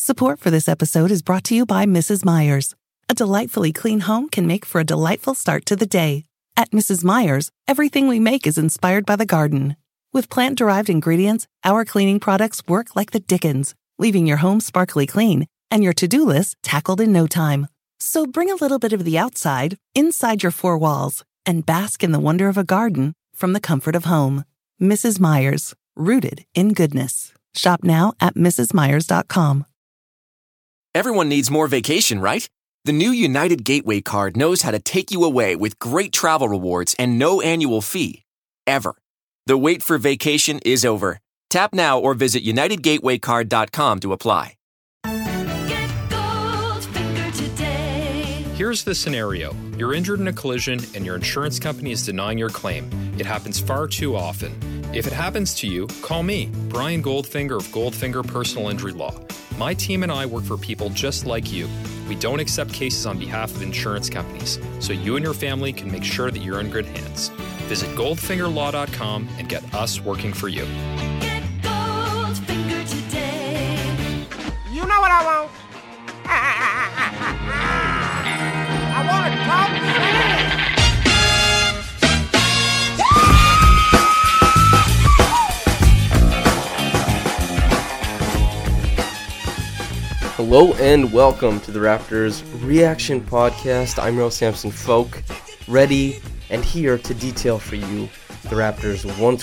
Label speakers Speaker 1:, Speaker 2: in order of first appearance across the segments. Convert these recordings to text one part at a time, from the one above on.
Speaker 1: Support for this episode is brought to you by Mrs. Meyer's. A delightfully clean home can make for a delightful start to the day. At Mrs. Meyer's, everything we make is inspired by the garden. With plant-derived ingredients, our cleaning products work like the dickens, leaving your home sparkly clean and your to-do list tackled in no time. So bring a little bit of the outside inside your four walls and bask in the wonder of a garden from the comfort of home. Mrs. Meyer's, rooted in goodness. Shop now at mrsmeyers.com.
Speaker 2: Everyone needs more vacation, right? The new United Gateway card knows how to take you away with great travel rewards and no annual fee. Ever. The wait for vacation is over. Tap now or visit UnitedGatewayCard.com to apply.
Speaker 3: Get Goldfinger today.
Speaker 4: Here's the scenario. You're injured in a collision and your insurance company is denying your claim. It happens far too often. If it happens to you, call me, Brian Goldfinger of Goldfinger Personal Injury Law. My team and I work for people just like you. We don't accept cases on behalf of insurance companies, so you and your family can make sure that you're in good hands. Visit goldfingerlaw.com and get us working for you.
Speaker 3: Get Goldfinger today.
Speaker 5: You know what I want? I want to talk shit.
Speaker 6: Hello and welcome to the Raptors Reaction Podcast. I'm Real Samson Folk, ready and here to detail for you the Raptors'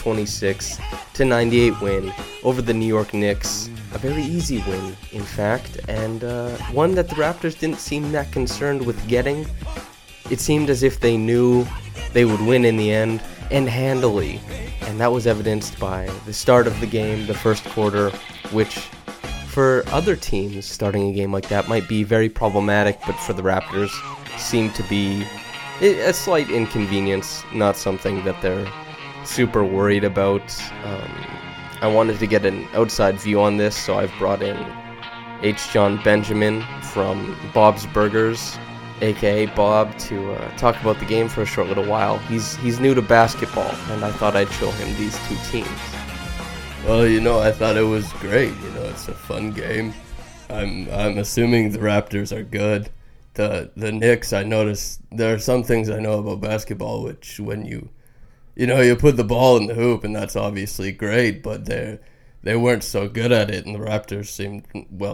Speaker 6: 126-98 win over the New York Knicks. A very easy win, in fact, and one that the Raptors didn't seem that concerned with getting. It seemed as if they knew they would win in the end, and handily. And that was evidenced by the start of the game, the first quarter, which for other teams starting a game like that might be very problematic, but for the Raptors seemed to be a slight inconvenience, not something that they're super worried about. I wanted to get an outside view on this, so I've brought in H. John Benjamin from Bob's Burgers, aka Bob, to talk about the game for a short little while. He's new to basketball, and I thought I'd show him these two teams.
Speaker 7: Well, I thought it was great. It's a fun game. I'm assuming the Raptors are good. The Knicks, I noticed there are some things I know about basketball, which when you put the ball in the hoop, and that's obviously great, but they weren't so good at it, and the Raptors seemed,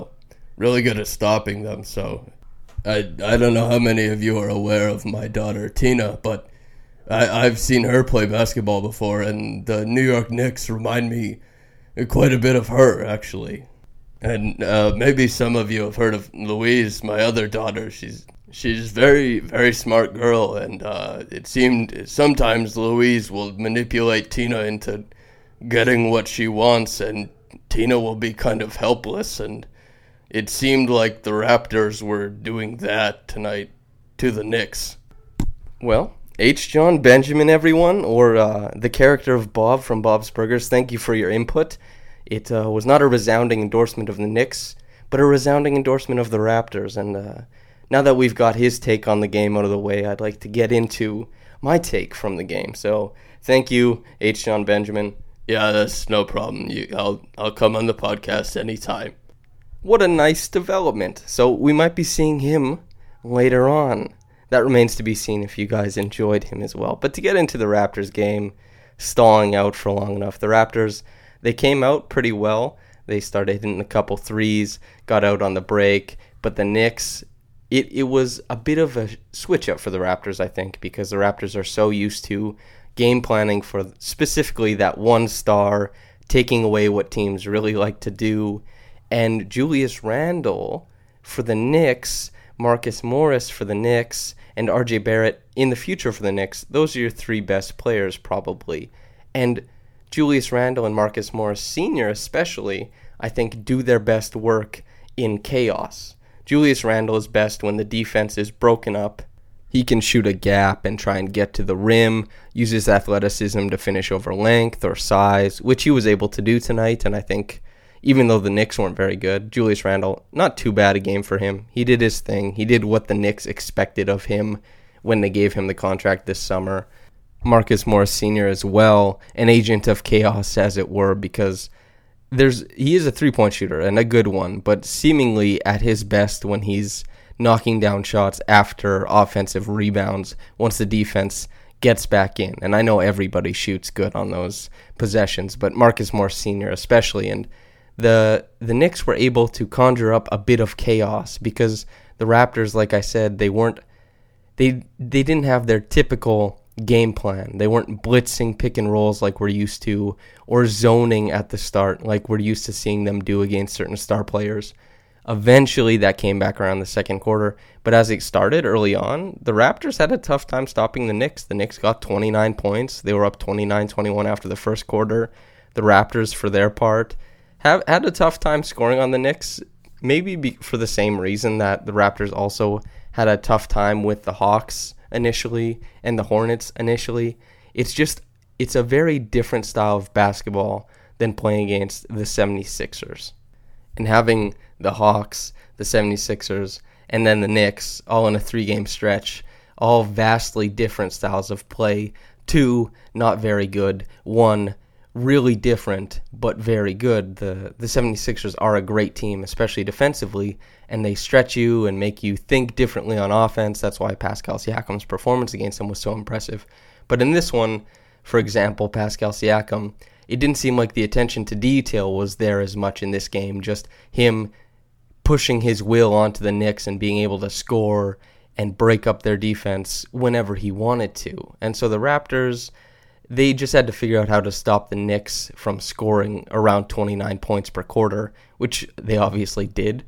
Speaker 7: really good at stopping them. So I don't know how many of you are aware of my daughter Tina, but I've seen her play basketball before, and the New York Knicks remind me quite a bit of her, actually. And maybe some of you have heard of Louise, my other daughter. She's very, very smart girl, and it seemed sometimes Louise will manipulate Tina into getting what she wants, and Tina will be kind of helpless, and it seemed like the Raptors were doing that tonight to the Knicks.
Speaker 6: Well, H. John Benjamin, everyone, or the character of Bob from Bob's Burgers, thank you for your input. It was not a resounding endorsement of the Knicks, but a resounding endorsement of the Raptors. And now that we've got his take on the game out of the way, I'd like to get into my take from the game. So thank you, H. John Benjamin.
Speaker 7: Yeah, that's no problem. I'll come on the podcast anytime.
Speaker 6: What a nice development. So we might be seeing him later on. That remains to be seen if you guys enjoyed him as well. But to get into the Raptors game, stalling out for long enough, the Raptors, they came out pretty well. They started hitting a couple threes, got out on the break. But the Knicks, it was a bit of a switch-up for the Raptors, I think, because the Raptors are so used to game planning for specifically that one star, taking away what teams really like to do. And Julius Randle for the Knicks, Marcus Morris for the Knicks, and R.J. Barrett in the future for the Knicks, those are your three best players probably. And Julius Randle and Marcus Morris Sr. especially, I think, do their best work in chaos. Julius Randle is best when the defense is broken up. He can shoot a gap and try and get to the rim, use his athleticism to finish over length or size, which he was able to do tonight, and I think even though the Knicks weren't very good, Julius Randle, not too bad a game for him. He did his thing. He did what the Knicks expected of him when they gave him the contract this summer. Marcus Morris Sr. as well, an agent of chaos, as it were, because he is a three-point shooter and a good one, but seemingly at his best when he's knocking down shots after offensive rebounds once the defense gets back in. And I know everybody shoots good on those possessions, but Marcus Morris Sr. especially. And the Knicks were able to conjure up a bit of chaos because the Raptors, like I said, they didn't have their typical game plan. They weren't blitzing pick and rolls like we're used to, or zoning at the start like we're used to seeing them do against certain star players. Eventually that came back around the second quarter, but as it started early on, the Raptors had a tough time stopping the Knicks. The Knicks got 29 points. They were up 29-21 after the first quarter. The Raptors, for their part, had a tough time scoring on the Knicks, maybe for the same reason that the Raptors also had a tough time with the Hawks initially and the Hornets initially. It's a very different style of basketball than playing against the 76ers. And having the Hawks, the 76ers, and then the Knicks all in a 3-game stretch, all vastly different styles of play. 2, not very good. 1, really different, but very good. The 76ers are a great team, especially defensively, and they stretch you and make you think differently on offense. That's why Pascal Siakam's performance against them was so impressive. But in this one, for example, Pascal Siakam, it didn't seem like the attention to detail was there as much in this game, just him pushing his will onto the Knicks and being able to score and break up their defense whenever he wanted to. And so the Raptors, they just had to figure out how to stop the Knicks from scoring around 29 points per quarter, which they obviously did.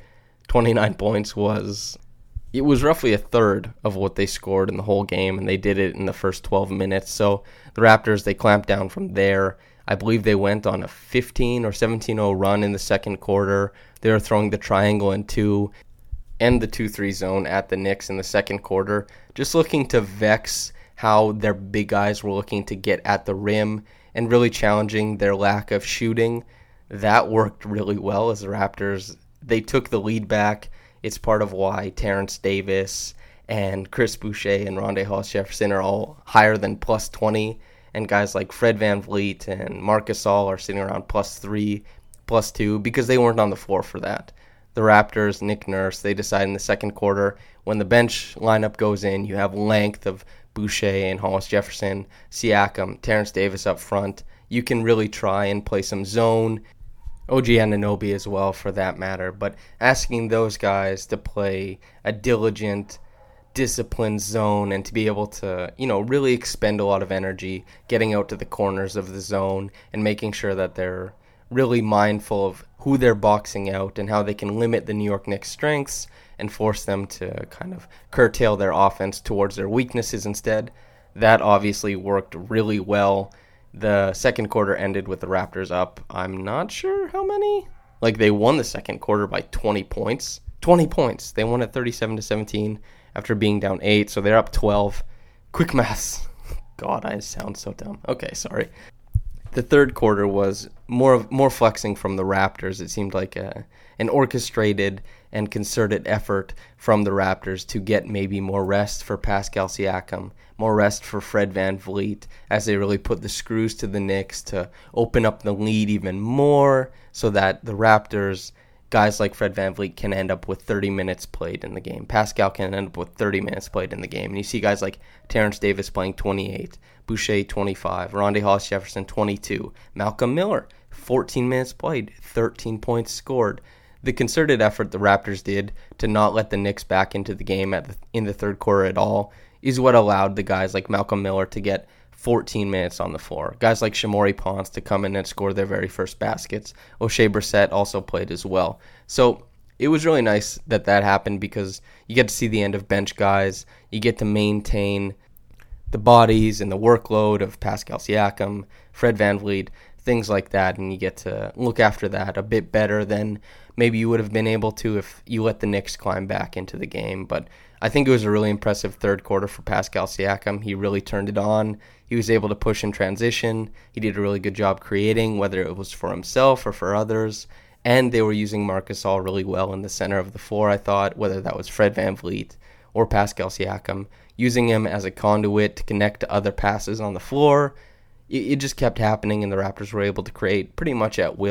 Speaker 6: 29 points was roughly a third of what they scored in the whole game, and they did it in the first 12 minutes. So the Raptors, they clamped down from there. I believe they went on a 15 or 17-0 run in the second quarter. They were throwing the triangle and 2 and the 2-3 zone at the Knicks in the second quarter, just looking to vex how their big guys were looking to get at the rim and really challenging their lack of shooting. That worked really well as the Raptors, they took the lead back. It's part of why Terrence Davis and Chris Boucher and Rondae Hollis-Jefferson are all higher than plus 20. And guys like Fred VanVleet and Marc Gasol are sitting around plus 3, plus 2, because they weren't on the floor for that. The Raptors, Nick Nurse, they decide in the second quarter, when the bench lineup goes in, you have length of Boucher and Hollis-Jefferson, Siakam, Terrence Davis up front. You can really try and play some zone. OG Anunoby as well, for that matter. But asking those guys to play a diligent, disciplined zone and to be able to, really expend a lot of energy getting out to the corners of the zone and making sure that they're really mindful of who they're boxing out and how they can limit the New York Knicks' strengths and force them to kind of curtail their offense towards their weaknesses instead. That obviously worked really well. The second quarter ended with the Raptors up, I'm not sure how many. They won the second quarter by 20 points. 20 points. They won at 37-17. After being down 8, so they're up 12. Quick maths. God, I sound so dumb. Okay, sorry. The third quarter was more flexing from the Raptors. It seemed like an orchestrated and concerted effort from the Raptors to get maybe more rest for Pascal Siakam, more rest for Fred VanVleet, as they really put the screws to the Knicks to open up the lead even more so that the Raptors, guys like Fred VanVleet, can end up with 30 minutes played in the game. Pascal can end up with 30 minutes played in the game. And you see guys like Terrence Davis playing 28, Boucher 25, Rondae Hollis-Jefferson 22, Malcolm Miller 14 minutes played, 13 points scored. The concerted effort the Raptors did to not let the Knicks back into the game in the third quarter at all is what allowed the guys like Malcolm Miller to get 14 minutes on the floor. Guys like Shamori Ponce to come in and score their very first baskets. O'Shea Brissett also played as well. So it was really nice that happened because you get to see the end of bench guys. You get to maintain the bodies and the workload of Pascal Siakam, Fred VanVleet, things like that, and you get to look after that a bit better than maybe you would have been able to if you let the Knicks climb back into the game. But I think it was a really impressive third quarter for Pascal Siakam. He really turned it on. He was able to push in transition. He did a really good job creating, whether it was for himself or for others. And they were using Marc Gasol really well in the center of the floor, I thought, whether that was Fred VanVleet or Pascal Siakam, using him as a conduit to connect to other passes on the floor. It just kept happening, and the Raptors were able to create pretty much at will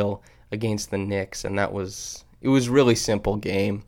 Speaker 6: against the Knicks, and it was really simple game.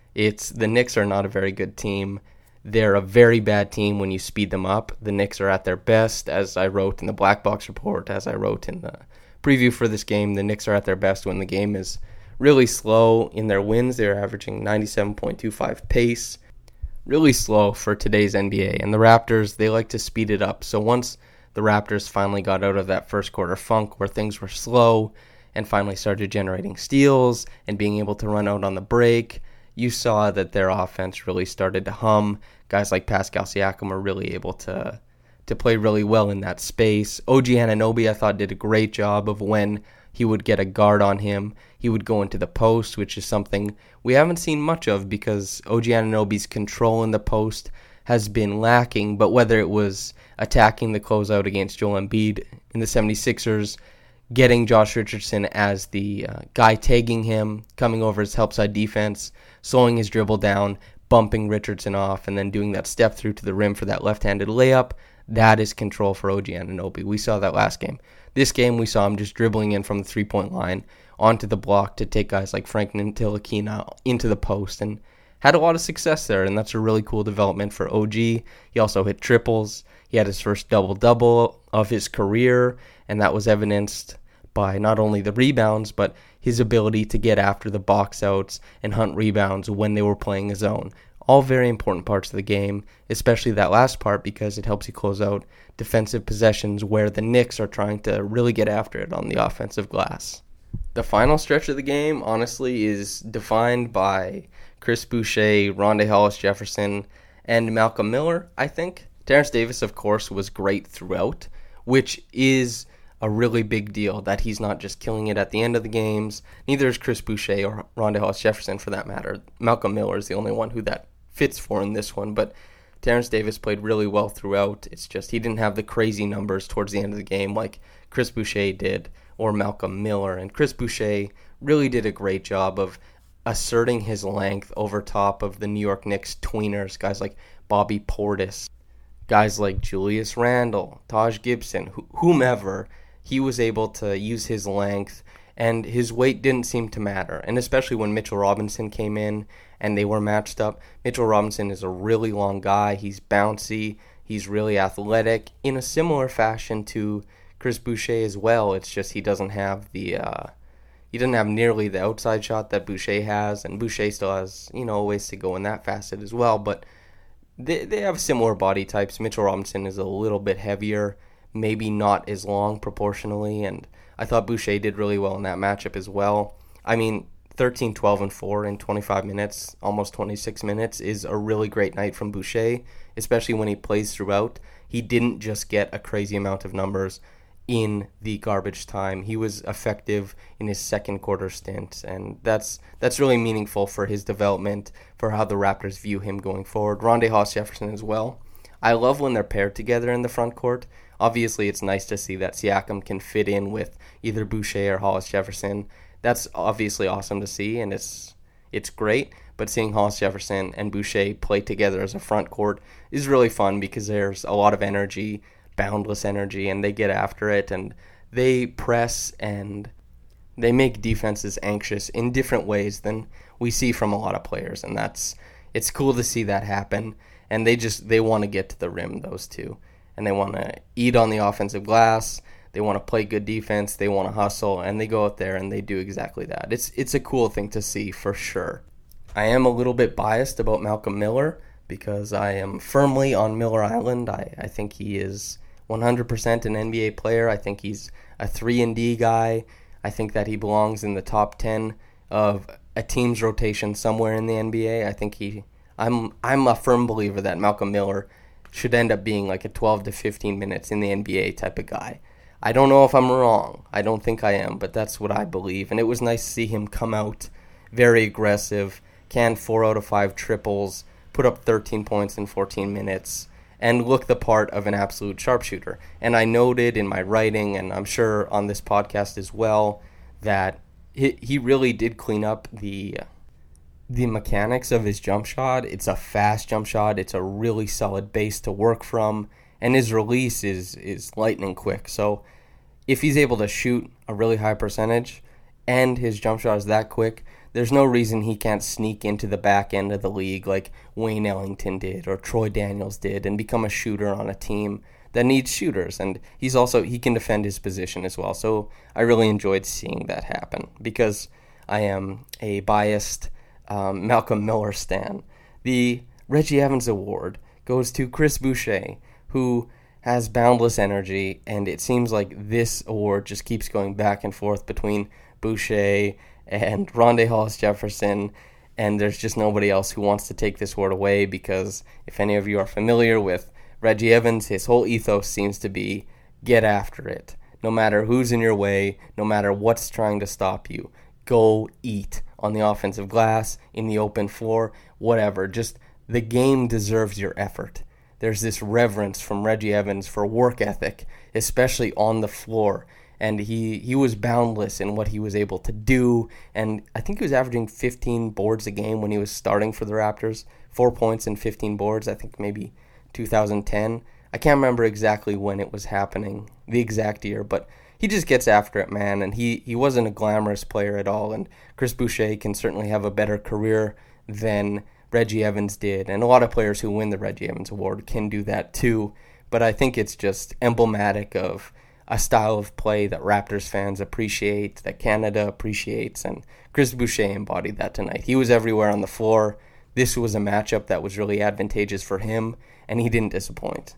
Speaker 6: The Knicks are not a very good team. They're a very bad team when you speed them up. The Knicks are at their best, as I wrote in the Black Box Report, as I wrote in the preview for this game. The Knicks are at their best when the game is really slow. In their wins, they're averaging 97.25 pace. Really slow for today's NBA. And the Raptors, they like to speed it up. So once the Raptors finally got out of that first quarter funk where things were slow and finally started generating steals and being able to run out on the break, you saw that their offense really started to hum. Guys like Pascal Siakam were really able to play really well in that space. OG Anunoby, I thought, did a great job of when he would get a guard on him, he would go into the post, which is something we haven't seen much of because OG Anunoby's control in the post has been lacking. But whether it was attacking the closeout against Joel Embiid in the 76ers, getting Josh Richardson as the guy tagging him, coming over his help side defense, slowing his dribble down, bumping Richardson off, and then doing that step through to the rim for that left-handed layup, that is control for OG Anunoby. We saw that last game. This game, we saw him just dribbling in from the three-point line onto the block to take guys like Frank Ntilikina into the post, and had a lot of success there, and that's a really cool development for OG. He also hit triples. He had his first double-double of his career, and that was evidenced by not only the rebounds, but his ability to get after the box outs and hunt rebounds when they were playing a zone. All very important parts of the game, especially that last part because it helps you close out defensive possessions where the Knicks are trying to really get after it on the offensive glass. The final stretch of the game, honestly, is defined by Chris Boucher, Rondae Hollis-Jefferson, and Malcolm Miller, I think. Terrence Davis, of course, was great throughout, which is a really big deal that he's not just killing it at the end of the games. Neither is Chris Boucher or Rondae Hollis-Jefferson for that matter. Malcolm Miller is the only one who that fits for in this one, but Terrence Davis played really well throughout. It's just he didn't have the crazy numbers towards the end of the game like Chris Boucher did or Malcolm Miller. And Chris Boucher really did a great job of asserting his length over top of the New York Knicks tweeners, guys like Bobby Portis, guys like Julius Randle, Taj Gibson, whomever. He was able to use his length, and his weight didn't seem to matter. And especially when Mitchell Robinson came in and they were matched up. Mitchell Robinson is a really long guy. He's bouncy. He's really athletic in a similar fashion to Chris Boucher as well. It's just he doesn't have nearly the outside shot that Boucher has, and Boucher still has, ways to go in that facet as well. But they have similar body types. Mitchell Robinson is a little bit heavier, maybe not as long proportionally, and I thought Boucher did really well in that matchup as well. I mean, 13, 12, and 4 in 25 minutes, almost 26 minutes, is a really great night from Boucher, especially when he plays throughout. He didn't just get a crazy amount of numbers in the garbage time. He was effective in his second quarter stint, and that's really meaningful for his development, for how the Raptors view him going forward. Rondae Hollis-Jefferson as well. I love when they're paired together in the front court. Obviously, it's nice to see that Siakam can fit in with either Boucher or Hollis-Jefferson. That's obviously awesome to see, and it's great. But seeing Hollis-Jefferson and Boucher play together as a front court is really fun because there's a lot of energy, boundless energy, and they get after it, and they press, and they make defenses anxious in different ways than we see from a lot of players, and it's cool to see that happen. And they want to get to the rim, those two. And they want to eat on the offensive glass. They want to play good defense. They want to hustle. And they go out there and they do exactly that. It's a cool thing to see for sure. I am a little bit biased about Malcolm Miller because I am firmly on Miller Island. I think he is 100% an NBA player. I think he's a 3-and-D guy. I think that he belongs in the top 10 of a team's rotation somewhere in the NBA. I think I'm a firm believer that Malcolm Miller should end up being like a 12 to 15 minutes in the NBA type of guy. I don't know if I'm wrong. I don't think I am, but that's what I believe. And it was nice to see him come out very aggressive, can 4 out of 5 triples, put up 13 points in 14 minutes, and look the part of an absolute sharpshooter. And I noted in my writing, and I'm sure on this podcast as well, that he really did clean up the mechanics of his jump shot. It's a fast jump shot. It's a really solid base to work from, and his release is lightning quick. So if he's able to shoot a really high percentage and his jump shot is that quick, there's no reason he can't sneak into the back end of the league like Wayne Ellington did or Troy Daniels did and become a shooter on a team that needs shooters. And he can defend his position as well. So I really enjoyed seeing that happen because I am a biased Malcolm Miller stan. The Reggie Evans Award goes to Chris Boucher, who has boundless energy, and it seems like this award just keeps going back and forth between Boucher and Rondé Hollis-Jefferson, and there's just nobody else who wants to take this award away because if any of you are familiar with Reggie Evans, his whole ethos seems to be get after it. No matter who's in your way, no matter what's trying to stop you, go eat on the offensive glass, in the open floor, whatever. Just the game deserves your effort. There's this reverence from Reggie Evans for work ethic, especially on the floor. And he was boundless in what he was able to do. And I think he was averaging 15 boards a game when he was starting for the Raptors. 4 points and 15 boards, I think maybe 2010. I can't remember exactly when it was happening, the exact year, but he just gets after it, man. And he wasn't a glamorous player at all. And Chris Boucher can certainly have a better career than Reggie Evans did. And a lot of players who win the Reggie Evans Award can do that too. But I think it's just emblematic of a style of play that Raptors fans appreciate, that Canada appreciates, and Chris Boucher embodied that tonight. He was everywhere on the floor. This was a matchup that was really advantageous for him, and he didn't disappoint.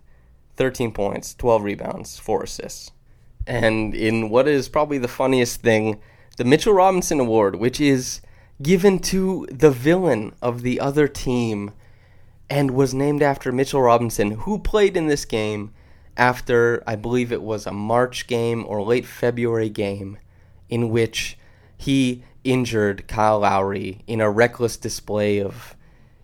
Speaker 6: 13 points, 12 rebounds, 4 assists. And in what is probably the funniest thing, the Mitchell Robinson Award, which is given to the villain of the other team and was named after Mitchell Robinson, who played in this game after, I believe it was a March game or late February game, in which he injured Kyle Lowry in a reckless display of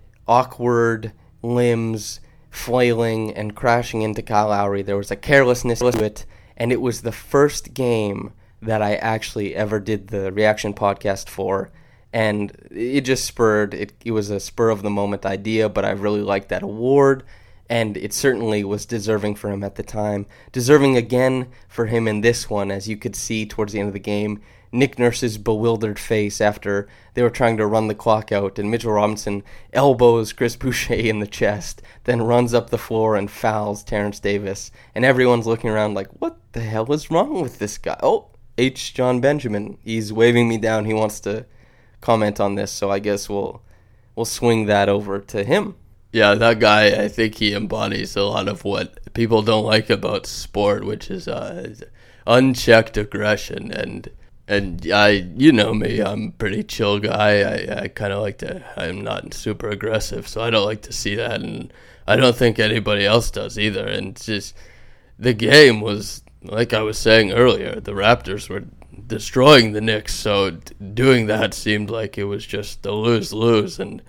Speaker 6: awkward limbs flailing and crashing into Kyle Lowry. There was a carelessness to it, and it was the first game that I actually ever did the reaction podcast for, and it just spurred, it was a spur-of-the-moment idea, but I really liked that award, and it certainly was deserving for him at the time. Deserving again for him in this one, as you could see towards the end of the game, Nick Nurse's bewildered face after they were trying to run the clock out, and Mitchell Robinson elbows Chris Boucher in the chest, then runs up the floor and fouls Terrence Davis, and everyone's looking around like, what the hell is wrong with this guy? Oh, H. John Benjamin, he's waving me down, he wants to comment on this, so I guess we'll swing that over to him.
Speaker 7: Yeah, that guy, I think he embodies a lot of what people don't like about sport, which is unchecked aggression. And you know me, I'm a pretty chill guy. I kind of like to, I'm not super aggressive, so I don't like to see that. And I don't think anybody else does either. And it's just, the game was, like I was saying earlier, the Raptors were destroying the Knicks, so doing that seemed like it was just a lose-lose, and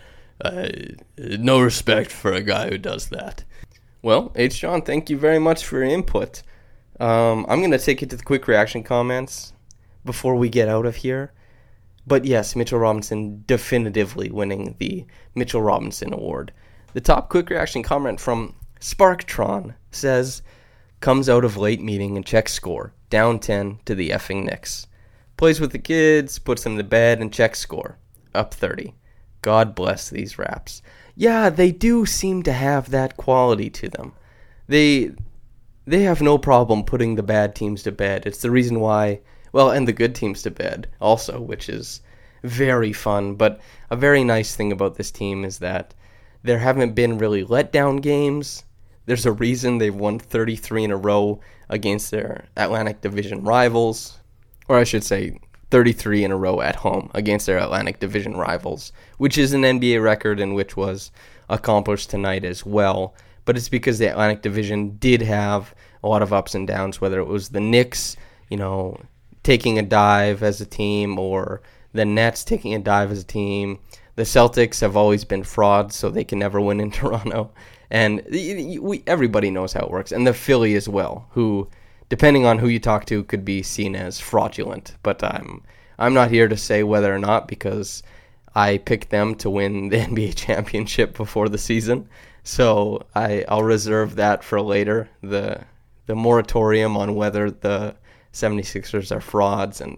Speaker 7: no respect for a guy who does that.
Speaker 6: Well, H. John, thank you very much for your input. I'm going to take it to the quick reaction comments before we get out of here. But yes, Mitchell Robinson definitively winning the Mitchell Robinson Award. The top quick reaction comment from Sparktron says, comes out of late meeting and checks score, down 10 to the effing Knicks. Plays with the kids, puts them to bed, and checks score, up 30. God bless these Raps. Yeah, they do seem to have that quality to them. They have no problem putting the bad teams to bed. It's the reason why, well, and the good teams to bed also, which is very fun. But a very nice thing about this team is that there haven't been really letdown games. There's a reason they've won 33 in a row against their Atlantic Division rivals. Or I should say 33 in a row at home against their Atlantic Division rivals, which is an NBA record and which was accomplished tonight as well. But it's because the Atlantic Division did have a lot of ups and downs, whether it was the Knicks, taking a dive as a team, or the Nets taking a dive as a team. The Celtics have always been frauds, so they can never win in Toronto. And everybody knows how it works. And the Philly as well, who, depending on who you talk to, could be seen as fraudulent. But I'm not here to say whether or not, because I picked them to win the NBA championship before the season. So I'll reserve that for later, the moratorium on whether the 76ers are frauds and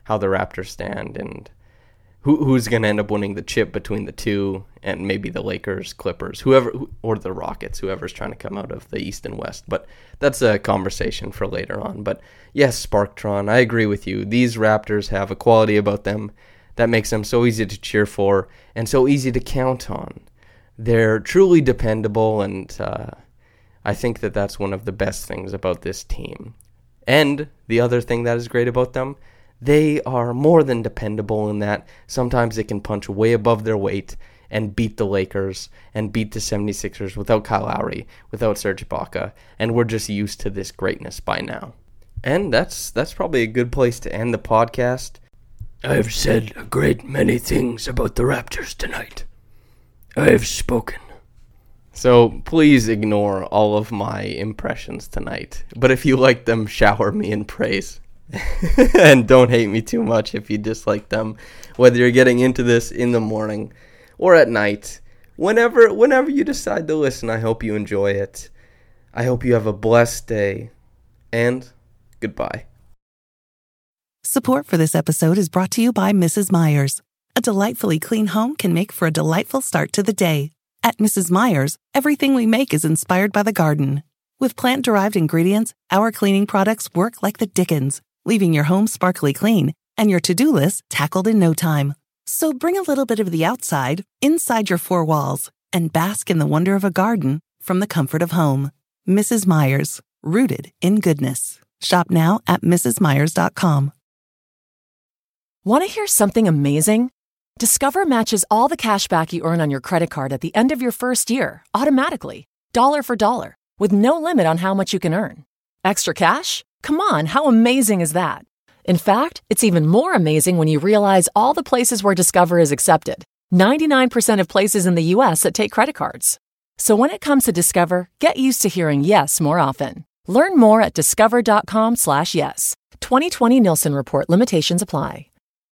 Speaker 6: how the Raptors stand and who's going to end up winning the chip between the two, and maybe the Lakers, Clippers, or the Rockets, whoever's trying to come out of the East and West. But that's a conversation for later on. But yes, Sparktron, I agree with you. These Raptors have a quality about them that makes them so easy to cheer for and so easy to count on. They're truly dependable, and I think that that's one of the best things about this team. And the other thing that is great about them, they are more than dependable in that sometimes they can punch way above their weight and beat the Lakers and beat the 76ers without Kyle Lowry, without Serge Ibaka, and we're just used to this greatness by now. And that's probably a good place to end the podcast.
Speaker 7: I've said a great many things about the Raptors tonight. I have spoken.
Speaker 6: So please ignore all of my impressions tonight. But if you like them, shower me in praise. And don't hate me too much if you dislike them. Whether you're getting into this in the morning or at night. Whenever you decide to listen, I hope you enjoy it. I hope you have a blessed day. And goodbye.
Speaker 1: Support for this episode is brought to you by Mrs. Meyer's. A delightfully clean home can make for a delightful start to the day. At Mrs. Meyer's, everything we make is inspired by the garden. With plant-derived ingredients, our cleaning products work like the dickens, leaving your home sparkly clean and your to-do list tackled in no time. So bring a little bit of the outside inside your four walls and bask in the wonder of a garden from the comfort of home. Mrs. Meyer's, rooted in goodness. Shop now at mrsmeyers.com.
Speaker 8: Want to hear something amazing? Discover matches all the cash back you earn on your credit card at the end of your first year, automatically, dollar for dollar, with no limit on how much you can earn. Extra cash? Come on, how amazing is that? In fact, it's even more amazing when you realize all the places where Discover is accepted. 99% of places in the U.S. that take credit cards. So when it comes to Discover, get used to hearing yes more often. Learn more at discover.com/yes. 2020 Nielsen Report limitations apply.